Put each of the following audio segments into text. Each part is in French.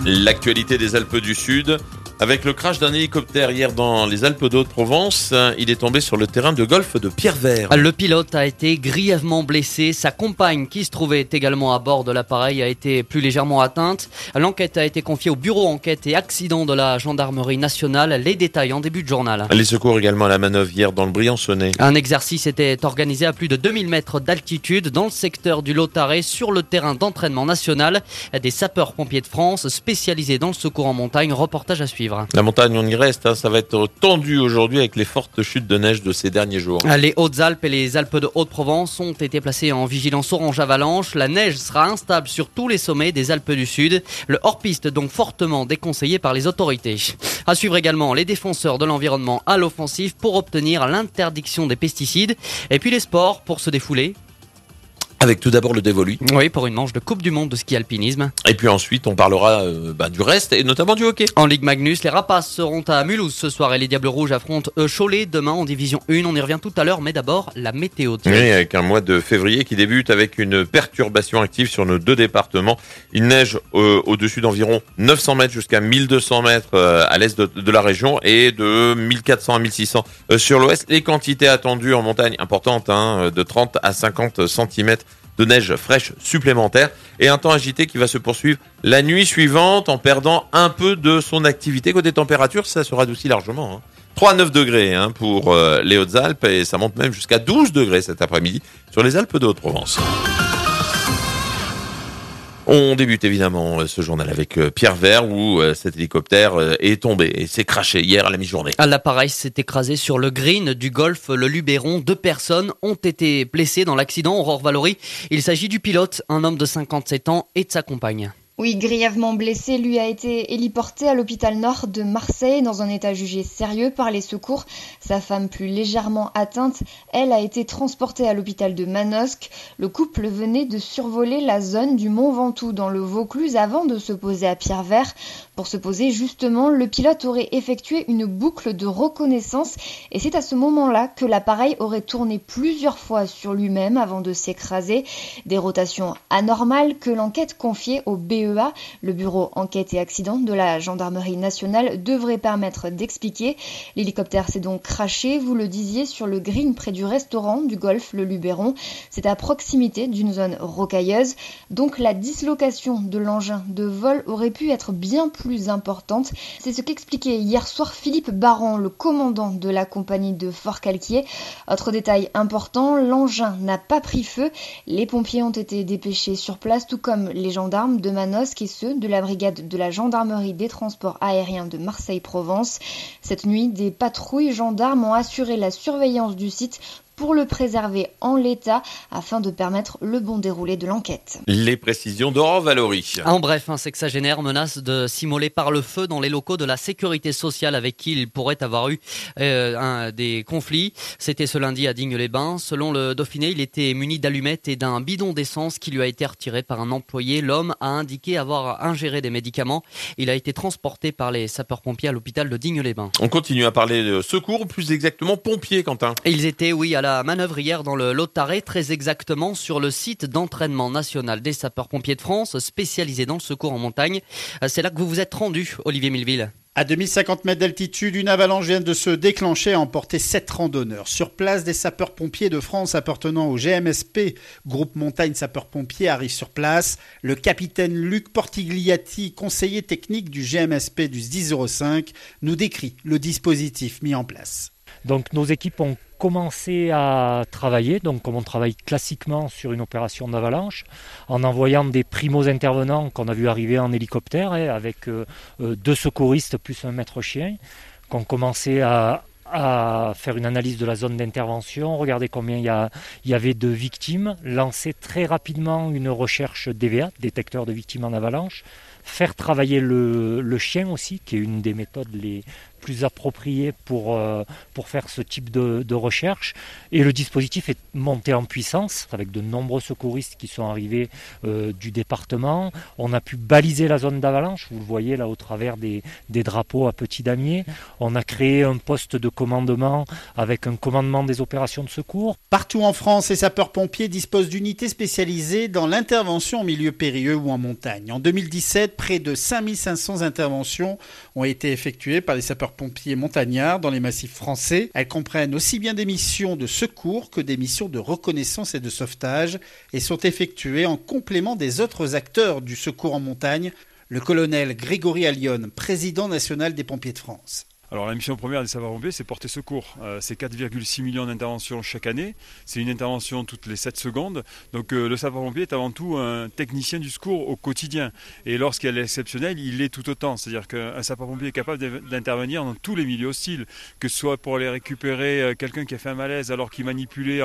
L'actualité des Alpes du Sud, avec le crash d'un hélicoptère hier dans les Alpes d'Haute-Provence, il est tombé sur le terrain de golf de Pierrevert. Le pilote a été grièvement blessé. Sa compagne, qui se trouvait également à bord de l'appareil, a été plus légèrement atteinte. L'enquête a été confiée au bureau enquête et accident de la gendarmerie nationale. Les détails en début de journal. Les secours également à la manœuvre hier dans le Briançonnais. Un exercice était organisé à plus de 2000 mètres d'altitude dans le secteur du Lotaré sur le terrain d'entraînement national des sapeurs-pompiers de France spécialisés dans le secours en montagne. Reportage à suivre. La montagne, on y reste, ça va être tendu aujourd'hui avec les fortes chutes de neige de ces derniers jours. Les Hautes-Alpes et les Alpes de Haute-Provence ont été placées en vigilance orange avalanche. La neige sera instable sur tous les sommets des Alpes du Sud. Le hors-piste donc fortement déconseillé par les autorités. À suivre également les défenseurs de l'environnement à l'offensive pour obtenir l'interdiction des pesticides. Et puis les sports pour se défouler. Avec tout d'abord le dévolu. Oui, pour une manche de Coupe du Monde de ski alpinisme. Et puis ensuite, on parlera du reste et notamment du hockey. En Ligue Magnus, les Rapaces seront à Mulhouse ce soir et les Diables Rouges affrontent Cholet demain en Division 1. On y revient tout à l'heure, mais d'abord la météo. Oui, avec un mois de février qui débute avec une perturbation active sur nos deux départements. Il neige au-dessus d'environ 900 mètres jusqu'à 1200 mètres à l'est de la région et de 1400 à 1600 sur l'ouest. Les quantités attendues en montagne importantes, de 30 à 50 cm de neige fraîche supplémentaire et un temps agité qui va se poursuivre la nuit suivante en perdant un peu de son activité. Côté température, ça se radoucit largement. 3 à 9 degrés pour les Hautes-Alpes et ça monte même jusqu'à 12 degrés cet après-midi sur les Alpes de Haute-Provence. On débute évidemment ce journal avec Pierrevert où cet hélicoptère est tombé et s'est crashé hier à la mi-journée. L'appareil s'est écrasé sur le green du golfe Le Luberon. 2 personnes ont été blessées dans l'accident. Aurore Valory, il s'agit du pilote, un homme de 57 ans et de sa compagne. Oui, grièvement blessé, lui a été héliporté à l'hôpital Nord de Marseille dans un état jugé sérieux par les secours. Sa femme, plus légèrement atteinte, elle a été transportée à l'hôpital de Manosque. Le couple venait de survoler la zone du Mont Ventoux dans le Vaucluse avant de se poser à Pierrevert. Pour se poser justement, le pilote aurait effectué une boucle de reconnaissance et c'est à ce moment-là que l'appareil aurait tourné plusieurs fois sur lui-même avant de s'écraser. Des rotations anormales que l'enquête confiée au BEA, le bureau enquête et accident de la gendarmerie nationale, devrait permettre d'expliquer. L'hélicoptère s'est donc crashé, vous le disiez, sur le green près du restaurant du golfe Le Luberon. C'est à proximité d'une zone rocailleuse. Donc la dislocation de l'engin de vol aurait pu être bien plus importante. C'est ce qu'expliquait hier soir Philippe Baron, le commandant de la compagnie de Fort-Calquier. Autre détail important, l'engin n'a pas pris feu. Les pompiers ont été dépêchés sur place, tout comme les gendarmes de Manosque et ceux de la brigade de la gendarmerie des transports aériens de Marseille-Provence. Cette nuit, des patrouilles gendarmes ont assuré la surveillance du site pour le préserver en l'état afin de permettre le bon déroulé de l'enquête. Les précisions d'Aurore Valory. En bref, un sexagénaire menace de s'immoler par le feu dans les locaux de la sécurité sociale avec qui il pourrait avoir eu des conflits. C'était ce lundi à Digne-les-Bains. Selon le Dauphiné, il était muni d'allumettes et d'un bidon d'essence qui lui a été retiré par un employé. L'homme a indiqué avoir ingéré des médicaments. Il a été transporté par les sapeurs-pompiers à l'hôpital de Digne-les-Bains. On continue à parler de secours, plus exactement pompiers, Quentin. Et ils étaient, oui, à la manœuvre hier dans le Lotaré, très exactement sur le site d'entraînement national des sapeurs-pompiers de France, spécialisé dans le secours en montagne. C'est là que vous vous êtes rendu, Olivier Milleville. À 2050 mètres d'altitude, une avalanche vient de se déclencher et a emporté 7 randonneurs. Sur place, des sapeurs-pompiers de France appartenant au GMSP, groupe montagne sapeurs-pompiers, arrivent sur place. Le capitaine Luc Portigliati, conseiller technique du GMSP du SDIS 05, nous décrit le dispositif mis en place. Donc nos équipes ont commencé à travailler, donc comme on travaille classiquement sur une opération d'avalanche, en envoyant des primos intervenants qu'on a vu arriver en hélicoptère, avec 2 secouristes plus un maître chien, qui ont commencé à faire une analyse de la zone d'intervention, regarder combien il y avait de victimes, lancer très rapidement une recherche DVA, détecteur de victimes en avalanche, faire travailler le chien aussi, qui est une des méthodes les plus approprié pour faire ce type de recherche. Et le dispositif est monté en puissance avec de nombreux secouristes qui sont arrivés du département. On a pu baliser la zone d'avalanche, vous le voyez là au travers des drapeaux à petits damiers. On a créé un poste de commandement avec un commandement des opérations de secours. Partout en France, les sapeurs-pompiers disposent d'unités spécialisées dans l'intervention en milieu périlleux ou en montagne. En 2017, près de 5500 interventions ont été effectuées par les sapeurs-pompiers montagnards dans les massifs français. Elles comprennent aussi bien des missions de secours que des missions de reconnaissance et de sauvetage et sont effectuées en complément des autres acteurs du secours en montagne. Le colonel Grégory Allione, président national des pompiers de France. Alors la mission première des sapeurs-pompiers, c'est porter secours. C'est 4,6 millions d'interventions chaque année. C'est une intervention toutes les 7 secondes. Donc le sapeur-pompier est avant tout un technicien du secours au quotidien. Et lorsqu'il est exceptionnel, il l'est tout autant. C'est-à-dire qu'un sapeur-pompier est capable d'intervenir dans tous les milieux hostiles. Que ce soit pour aller récupérer quelqu'un qui a fait un malaise alors qu'il manipulait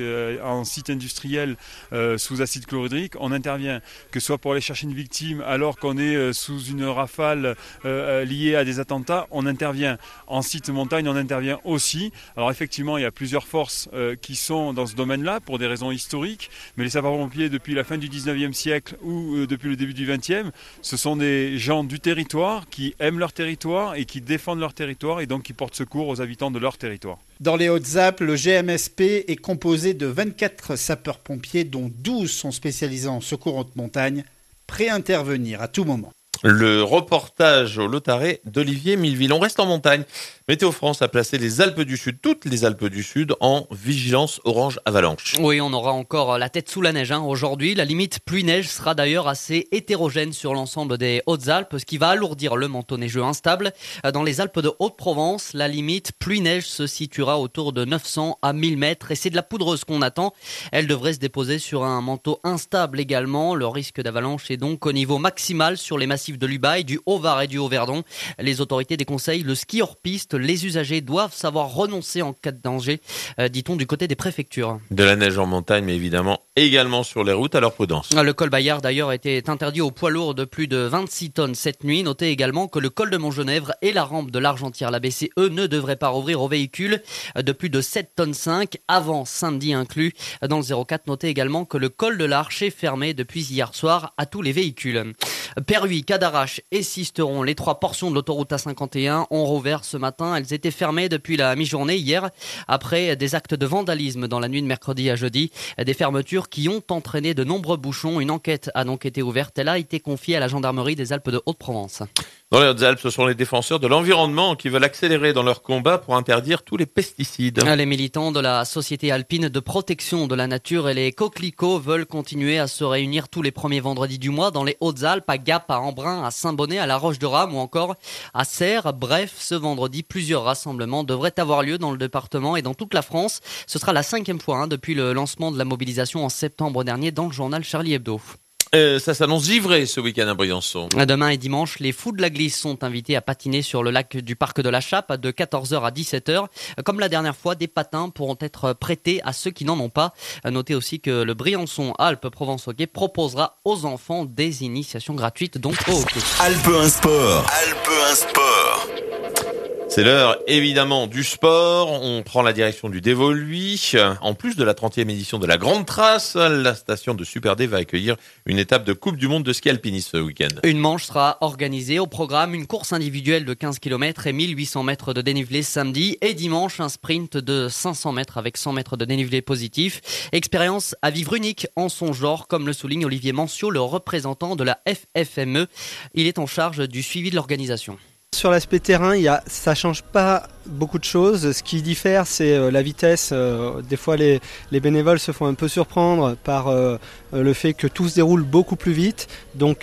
en site industriel sous acide chlorhydrique, on intervient. Que ce soit pour aller chercher une victime alors qu'on est sous une rafale liée à des attentats, on intervient. En site montagne, on intervient aussi. Alors effectivement, il y a plusieurs forces qui sont dans ce domaine-là pour des raisons historiques, mais les sapeurs-pompiers depuis la fin du 19e siècle ou depuis le début du 20e, ce sont des gens du territoire qui aiment leur territoire et qui défendent leur territoire et donc qui portent secours aux habitants de leur territoire. Dans les Hautes-Alpes, le GMSP est composé de 24 sapeurs-pompiers dont 12 sont spécialisés en secours haute montagne, prêts à intervenir à tout moment. Le reportage au Lotaret d'Olivier Milleville. On reste en montagne. Météo France a placé les Alpes du Sud, toutes les Alpes du Sud, en vigilance orange avalanche. Oui, on aura encore la tête sous la neige aujourd'hui. La limite pluie-neige sera d'ailleurs assez hétérogène sur l'ensemble des Hautes-Alpes, ce qui va alourdir le manteau neigeux instable. Dans les Alpes de Haute-Provence, la limite pluie-neige se situera autour de 900 à 1000 mètres et c'est de la poudreuse qu'on attend. Elle devrait se déposer sur un manteau instable également. Le risque d'avalanche est donc au niveau maximal sur les massifs de l'Ubaye, du Haut-Var et du Haut-Verdon. Les autorités déconseillent le ski hors piste. Les usagers doivent savoir renoncer en cas de danger, dit-on du côté des préfectures. De la neige en montagne, mais évidemment également sur les routes, alors prudence. Le col Bayard d'ailleurs était interdit aux poids lourds de plus de 26 tonnes cette nuit. Notez également que le col de Montgenèvre et la rampe de l'Argentière, la BCE, ne devraient pas rouvrir aux véhicules de plus de 7 tonnes 5 avant samedi inclus. Dans le 04, notez également que le col de l'Arche est fermé depuis hier soir à tous les véhicules. Perhuis, Cadarache et Sisteron, les 3 portions de l'autoroute A51 ont rouvert ce matin. Elles étaient fermées depuis la mi-journée hier après des actes de vandalisme dans la nuit de mercredi à jeudi. Des fermetures qui ont entraîné de nombreux bouchons. Une enquête a donc été ouverte. Elle a été confiée à la gendarmerie des Alpes de Haute-Provence. Dans les Hautes-Alpes, ce sont les défenseurs de l'environnement qui veulent accélérer dans leur combat pour interdire tous les pesticides. Les militants de la Société alpine de protection de la nature et les coquelicots veulent continuer à se réunir tous les premiers vendredis du mois dans les Hautes-Alpes, à Gap, à Embrun, à Saint-Bonnet, à La Roche-de-Rame ou encore à Serres. Bref, ce vendredi, plusieurs rassemblements devraient avoir lieu dans le département et dans toute la France. Ce sera la 5e fois depuis le lancement de la mobilisation en septembre dernier dans le journal Charlie Hebdo. Ça s'annonce givré ce week-end à Briançon. Demain et dimanche, les fous de la glisse sont invités à patiner sur le lac du parc de la Chappe de 14h à 17h. Comme la dernière fois, des patins pourront être prêtés à ceux qui n'en ont pas. Notez aussi que le Briançon Alpes-Provence Hockey proposera aux enfants des initiations gratuites donc au hockey. Alpe 1 Sport. Alpe 1 Sport. C'est l'heure évidemment du sport. On prend la direction du Dévoluy. En plus de la 30e édition de la Grande Trace, la station de Super D va accueillir une étape de Coupe du Monde de ski alpinisme ce week-end. Une manche sera organisée. Au programme, une course individuelle de 15 km et 1800 mètres de dénivelé samedi. Et dimanche, un sprint de 500 mètres avec 100 mètres de dénivelé positif. Expérience à vivre unique en son genre, comme le souligne Olivier Manciot, le représentant de la FFME. Il est en charge du suivi de l'organisation. Sur l'aspect terrain, ça change pas beaucoup de choses. Ce qui diffère, c'est la vitesse. Des fois, les bénévoles se font un peu surprendre par le fait que tout se déroule beaucoup plus vite. Donc,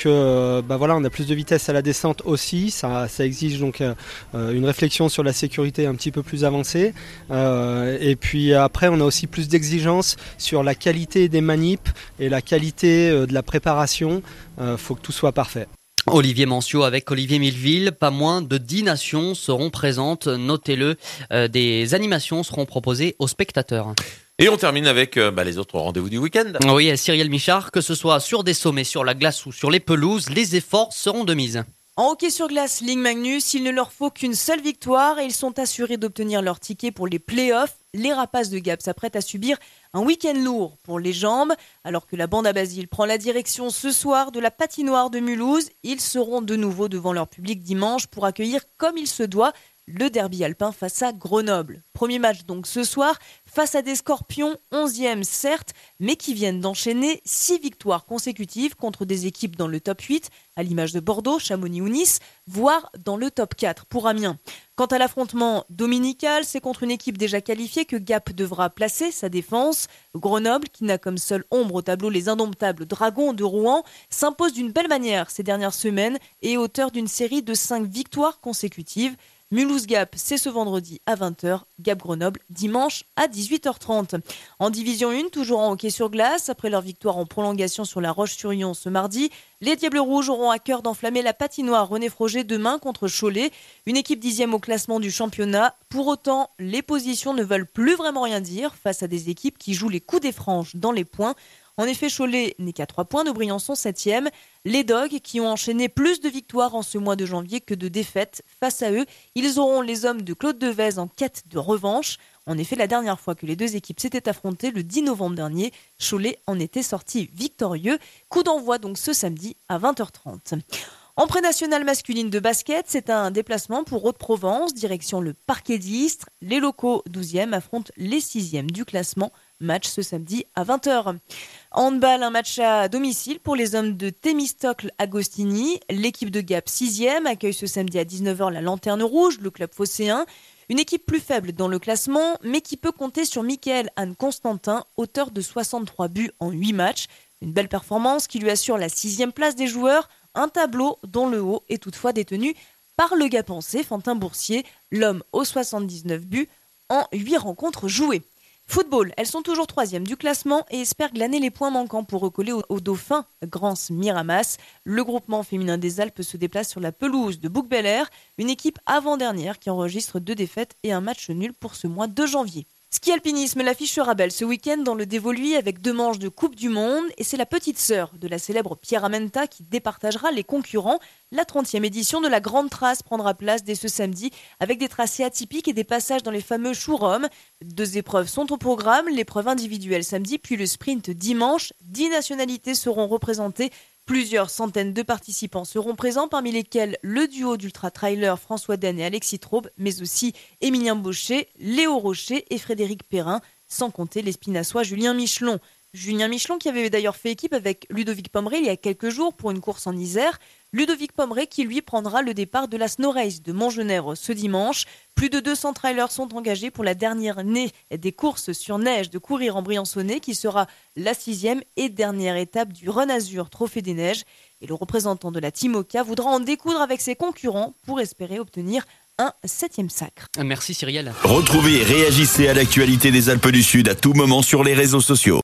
on a plus de vitesse à la descente aussi. Ça exige donc une réflexion sur la sécurité un petit peu plus avancée. Et puis après, on a aussi plus d'exigences sur la qualité des manips et la qualité de la préparation. Faut que tout soit parfait. Olivier Manciot avec Olivier Milleville, pas moins de 10 nations seront présentes, notez-le, des animations seront proposées aux spectateurs. Et on termine avec les autres rendez-vous du week-end. Oui, Cyrielle Michard, que ce soit sur des sommets, sur la glace ou sur les pelouses, les efforts seront de mise. En hockey sur glace, Ligue Magnus, il ne leur faut qu'une seule victoire et ils sont assurés d'obtenir leur ticket pour les play-offs. Les Rapaces de Gap s'apprêtent à subir un week-end lourd pour les jambes. Alors que la bande à Basile prend la direction ce soir de la patinoire de Mulhouse, ils seront de nouveau devant leur public dimanche pour accueillir comme il se doit le derby alpin face à Grenoble. Premier match donc ce soir face à des Scorpions, 11e certes, mais qui viennent d'enchaîner 6 victoires consécutives contre des équipes dans le top 8, à l'image de Bordeaux, Chamonix ou Nice, voire dans le top 4 pour Amiens. Quant à l'affrontement dominical, c'est contre une équipe déjà qualifiée que Gap devra placer sa défense. Grenoble, qui n'a comme seule ombre au tableau les indomptables Dragons de Rouen, s'impose d'une belle manière ces dernières semaines et est auteur d'une série de 5 victoires consécutives. Mulhouse-Gap, c'est ce vendredi à 20h, Gap-Grenoble, dimanche à 18h30. En Division 1, toujours en hockey sur glace, après leur victoire en prolongation sur la Roche-sur-Yon ce mardi, les Diables Rouges auront à cœur d'enflammer la patinoire René Froger demain contre Cholet, une équipe 10e au classement du championnat. Pour autant, les positions ne veulent plus vraiment rien dire face à des équipes qui jouent les coups des franges dans les points. En effet, Cholet n'est qu'à 3 points de Briançon 7e. Les Dogs, qui ont enchaîné plus de victoires en ce mois de janvier que de défaites, face à eux, ils auront les hommes de Claude Devez en quête de revanche. En effet, la dernière fois que les deux équipes s'étaient affrontées, le 10 novembre dernier, Cholet en était sorti victorieux. Coup d'envoi donc ce samedi à 20h30. En pré-nationale masculine de basket, c'est un déplacement pour Hauts-de-Provence, direction le Parquet d'Istres. Les locaux 12e affrontent les 6e du classement. Match ce samedi à 20h. Handball, un match à domicile pour les hommes de Thémistocle Agostini. L'équipe de Gap 6e accueille ce samedi à 19h la Lanterne Rouge, le club phocéen. Une équipe plus faible dans le classement, mais qui peut compter sur Michael Anne Constantin, auteur de 63 buts en 8 matchs. Une belle performance qui lui assure la 6e place des joueurs, un tableau dont le haut est toutefois détenu par le Gapençais Fantin Boursier, l'homme aux 79 buts en 8 rencontres jouées. Football, elles sont toujours 3e du classement et espèrent glaner les points manquants pour recoller au dauphin Grance Miramas. Le groupement féminin des Alpes se déplace sur la pelouse de Bouc-Bel-Air, une équipe avant-dernière qui enregistre 2 défaites et un match nul pour ce mois de janvier. Ski alpinisme, l'affiche sera belle ce week-end dans le Dévoluy avec 2 manches de Coupe du Monde et c'est la petite sœur de la célèbre Pierre Amenta qui départagera les concurrents. La 30e édition de la Grande Trace prendra place dès ce samedi avec des tracés atypiques et des passages dans les fameux Choux-Roms. 2 épreuves sont au programme, l'épreuve individuelle samedi puis le sprint dimanche. 10 nationalités seront représentées. Plusieurs centaines de participants seront présents, parmi lesquels le duo d'ultra-trailers François Den et Alexis Traube, mais aussi Émilien Baucher, Léo Rocher et Frédéric Perrin, sans compter l'espinassois Julien Michelon. Julien Michelon qui avait d'ailleurs fait équipe avec Ludovic Pomeré il y a quelques jours pour une course en Isère. Ludovic Pomeré qui lui prendra le départ de la Snow Race de Montgenèvre ce dimanche. Plus de 200 trailers sont engagés pour la dernière année des courses sur neige de Courir en Briançonnais qui sera la 6e et dernière étape du Run Azur Trophée des Neiges. Et le représentant de la Team Oka voudra en découdre avec ses concurrents pour espérer obtenir un 7e sacre. Merci Cyrielle. Retrouvez et réagissez à l'actualité des Alpes du Sud à tout moment sur les réseaux sociaux.